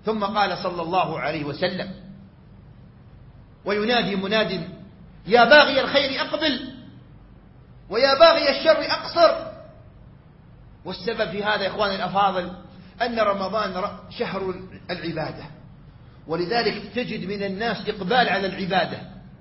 ثم قال صلى الله عليه وسلم: وينادي مناد: يا باغي الخير أقبل ويا باغي الشر أقصر. والسبب في هذا يا إخواني الأفاضل أن رمضان شهر العبادة، ولذلك تجد من الناس إقبال على العبادة.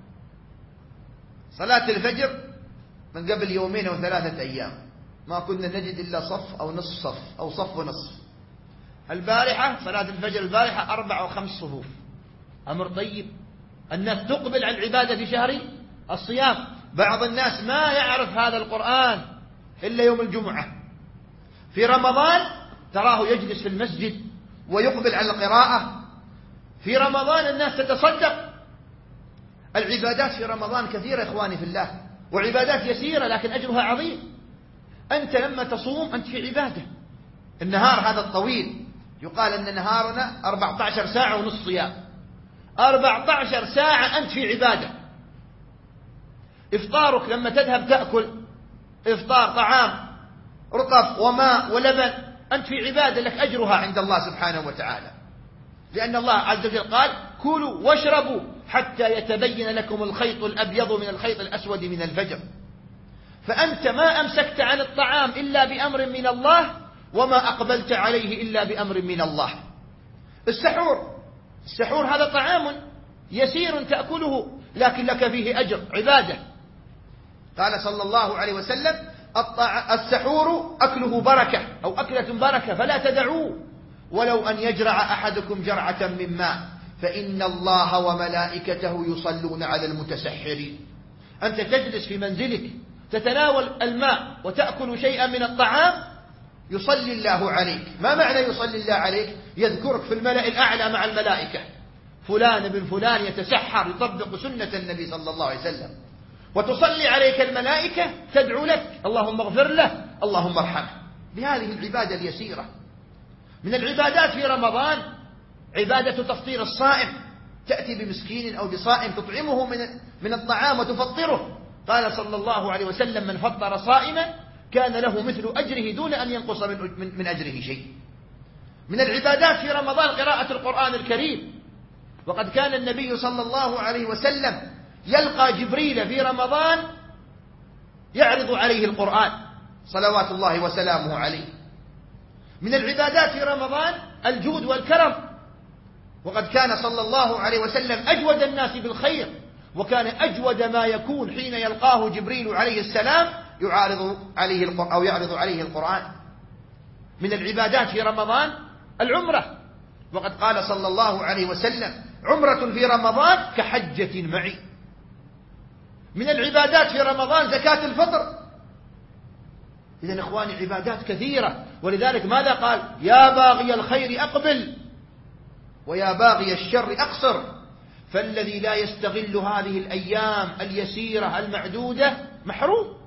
صلاة الفجر من قبل يومين أو 3 أيام ما كنا نجد إلا صف أو نصف صف أو صف ونصف. البارحة صلاة الفجر البارحة 4 و5 صفوف. أمر طيب، الناس تقبل على العبادة في شهر الصيام. بعض الناس ما يعرف هذا القرآن إلا يوم الجمعة. في رمضان تراه يجلس في المسجد ويقبل على القراءة. في رمضان الناس تتصدق. العبادات في رمضان كثيرة يا إخواني في الله، وعبادات يسيرة لكن أجرها عظيم. أنت لما تصوم أنت في عبادة. النهار هذا الطويل يقال أن نهارنا 14 ساعة ونصف صيام. 14 ساعة أنت في عبادة. إفطارك لما تذهب تأكل إفطار طعام رطب وماء ولبن أنت في عبادة لك أجرها عند الله سبحانه وتعالى، لأن الله عز وجل قال: كلوا واشربوا حتى يتبين لكم الخيط الأبيض من الخيط الأسود من الفجر. فأنت ما أمسكت عن الطعام إلا بأمر من الله، وما أقبلت عليه إلا بأمر من الله. السحور هذا طعام يسير تأكله لكن لك فيه أجر عبادة. قال صلى الله عليه وسلم: السحور أكله بركة أو أكلة بركة فلا تدعوه، ولو أن يجرع أحدكم جرعة من ماء فإن الله وملائكته يصلون على المتسحرين. أنت تجلس في منزلك تتناول الماء وتأكل شيئا من الطعام يصلي الله عليك. ما معنى يصلي الله عليك؟ يذكرك في الملأ الأعلى مع الملائكة. فلان بن فلان يتسحر يطبق سنة النبي صلى الله عليه وسلم، وتصلي عليك الملائكة تدعو لك: اللهم اغفر له، اللهم ارحمه. بهذه العبادة اليسيرة. من العبادات في رمضان عبادة تفطير الصائم. تأتي بمسكين أو بصائم تطعمه من الطعام وتفطره. قال صلى الله عليه وسلم: من فطر صائما كان له مثل أجره دون أن ينقص من أجره شيء. من العبادات في رمضان قراءة القرآن الكريم. وقد كان النبي صلى الله عليه وسلم يلقى جبريل في رمضان يعرض عليه القرآن صلوات الله وسلامه عليه. من العبادات في رمضان الجود والكرم. وقد كان صلى الله عليه وسلم أجود الناس بالخير، وكان أجود ما يكون حين يلقاه جبريل عليه السلام يعرض عليه القرآن. من العبادات في رمضان العمرة. وقد قال صلى الله عليه وسلم: عمرة في رمضان كحجة معي. من العبادات في رمضان زكاة الفطر. إذن إخواني عبادات كثيرة، ولذلك ماذا قال؟ يا باغي الخير أقبل ويا باغي الشر أقصر. فالذي لا يستغل هذه الأيام اليسيرة المعدودة محروم.